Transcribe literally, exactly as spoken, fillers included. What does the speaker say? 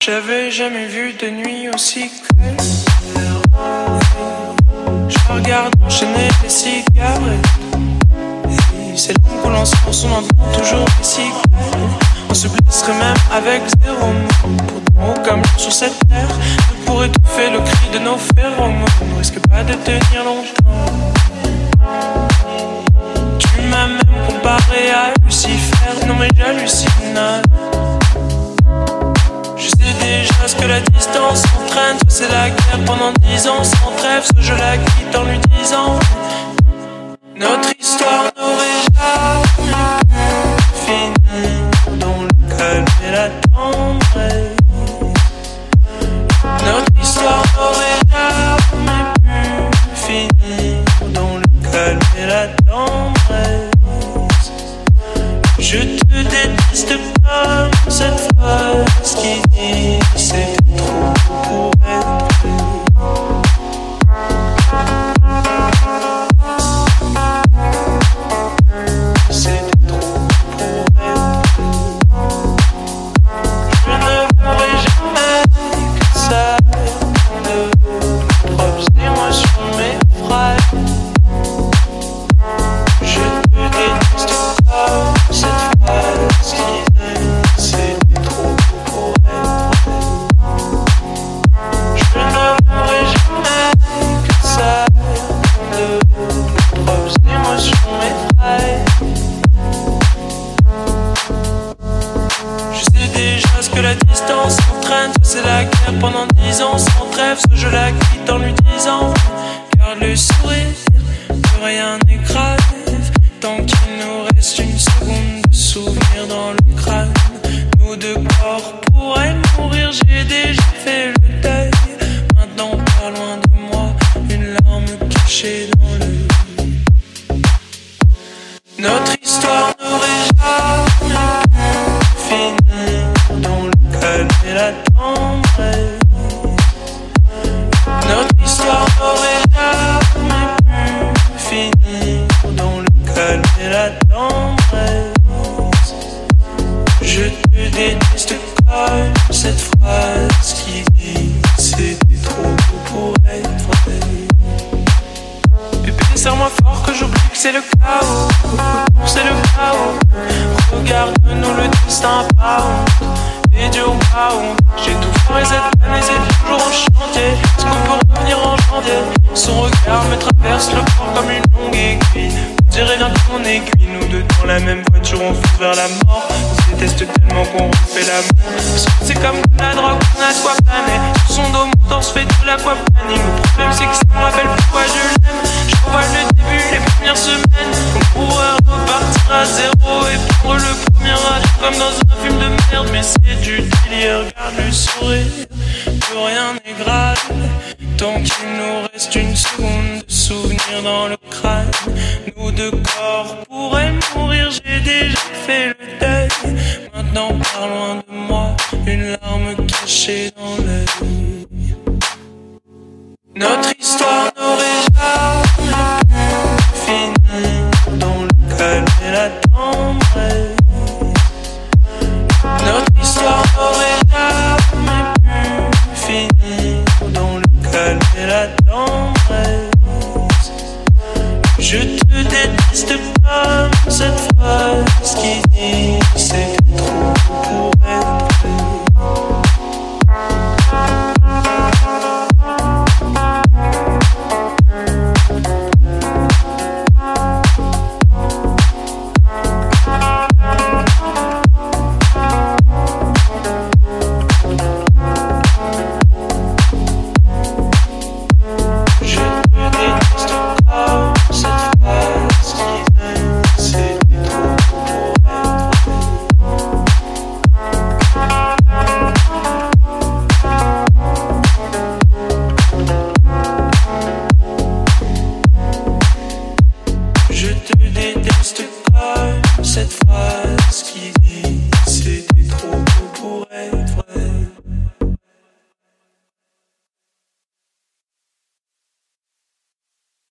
J'avais jamais vu de nuit aussi cruelle. Je regarde enchaîner les cigarettes. C'est l'homme qu'on lance on entend toujours les cigarettes. On se blesserait même avec zéro mot. Pourtant aucun mur sur cette terre ne pourrait étouffer le cri de nos phéromones. On risque pas de tenir longtemps. Tu m'as même comparé à Lucifer. Non mais j'hallucine. Je sais déjà ce que la distance entraîne. Soit c'est la guerre pendant dix ans sans trêve, soit je la quitte en lui disant notre histoire n'aurait jamais fini dans le calme et la tendresse. Notre histoire n'aurait jamais pu finir dans le calme et la tendresse. Je te déteste comme cette phrase qui dit c'est trop pour être vrai. C'est trop pour être vrai. Je ne mourrai jamais que ça de propres émotions m'effraient. Je te déteste comme cette phrase qui dit c'est trop pour être vrai. Je ne mourrai jamais que ça de propres émotions m'effraient. Je sais déjà ce que la distance entraîne. Soit c'est la guerre pendant dix ans sans trêve, soit je la quitte en lui disant garde le sourire, que rien n'est grave tant qu'il nous reste une seconde de souvenir dans le crâne. Nous deux corps pourraient mourir, j'ai déjà fait le deuil. Maintenant pas loin de moi, une larme cachée dans l'œil. Notre histoire n'aurait jamais fini dans le calme et la tendresse. Notre histoire n'aurait jamais pu finir dans le calme et la tendresse. Je te déteste comme cette phrase qui dit c'était trop beau pour être vrai. Bébé, serre-moi fort que j'oublie que c'est le chaos. C'est le chaos. Regarde-nous le destin pas honte. Les dieux ont pas honte. J'ai tout fait cette année, c'est toujours en chantier. Est-ce qu'on peut revenir en janvier? Son regard me traverse le corps comme une longue aiguille. On dirait bien qu'on aiguille. Nous deux dans la même voiture, on fout vers la mort. On se déteste tellement qu'on refait l'amour. Parce que c'est comme de la drogue, on a de quoi planer. Sur son dos, on se fait de l'aquaplaning. Le problème c'est que ça me rappelle pourquoi je l'aime. Je revois le début, les premières semaines. On pourrait repartir à zéro et prendre le premier âge comme dans un film de merde. Mais c'est du délire, regarde le sourire. Plus rien n'est grave tant qu'il nous reste une seconde de souvenir dans le crâne. Nous deux corps pourraient mourir, j'ai déjà fait le deuil. Maintenant par loin de moi, une larme cachée dans l'œil. Notre histoire n'aurait jamais fini dans le calme et la tendresse. Notre histoire n'aurait jamais pu finir dans le calme et la tendresse. Je te déteste comme cette phrase qui dit c'est trop pour être vrai. Je te déteste comme cette phrase.